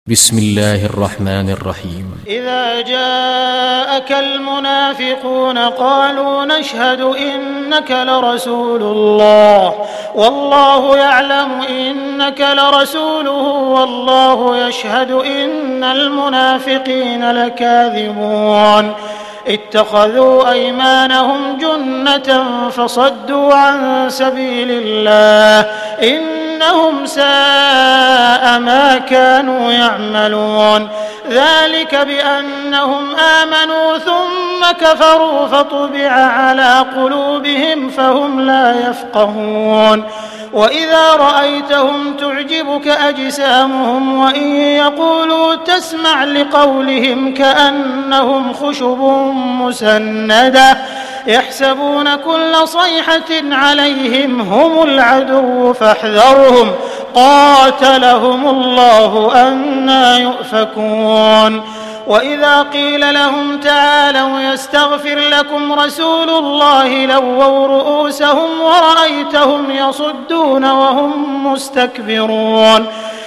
بسم الله الرحمن الرحيم. إذا جاءك المنافقون قالوا نشهد إنك لرسول الله والله يعلم إنك لرسوله والله يشهد إن المنافقين لكاذبون اتخذوا أيمانهم جنة فصدوا عن سبيل الله إنهم ساء ما كانوا يعملون ذلك بأنهم آمنوا ثم كفروا فطبع على قلوبهم فهم لا يفقهون وإذا رأيتهم تعجبك أجسامهم وإن يقولوا تسمع لقولهم كأنهم خشب مسندة يحسبون كل صيحة عليهم هم العدو فاحذرهم قاتلهم الله أنى يؤفكون وإذا قيل لهم تعالوا يستغفر لكم رسول الله لووا رؤوسهم ورأيتهم يصدون وهم مستكبرون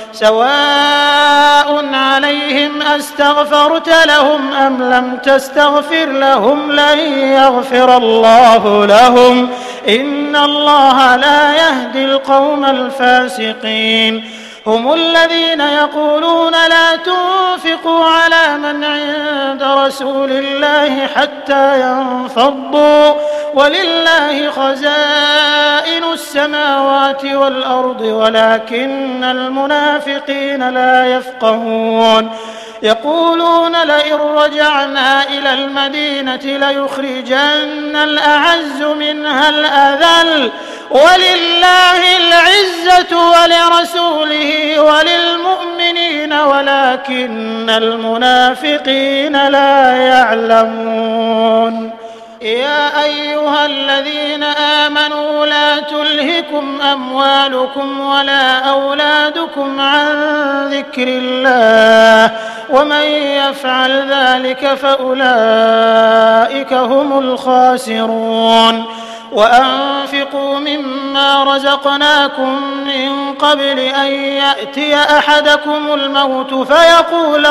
سواء عليهم أستغفرت لهم أم لم تستغفر لهم لن يغفر الله لهم إن الله لا يهدي القوم الفاسقين هم الذين يقولون لا تنفقوا على من عند رسول الله حتى ينفضوا ولله خزائن السماوات والأرض ولكن المنافقين لا يفقهون يقولون لئن رجعنا إلى المدينة ليخرجن الأعز منها الأذل ولله العزة ولرسوله وللمؤمنين ولكن المنافقين لا يعلمون يا أيها الذين آمنوا لا تلهكم أموالكم ولا أولادكم عن ذكر الله ومن يفعل ذلك فأولئك هم الخاسرون وأنفقوا مما رزقناكم من قبل أن يأتي أحدكم الموت فيقول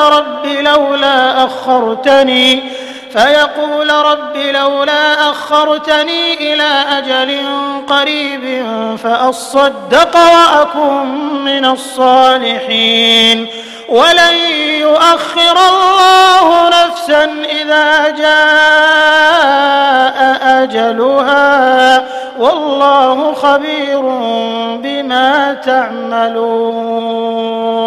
رب لولا أخرتني إلى أجل قريب فأصدق وأكن من الصالحين ولن يؤخر الله نفسا إذا جاء أجلها والله خبير بما تعملون.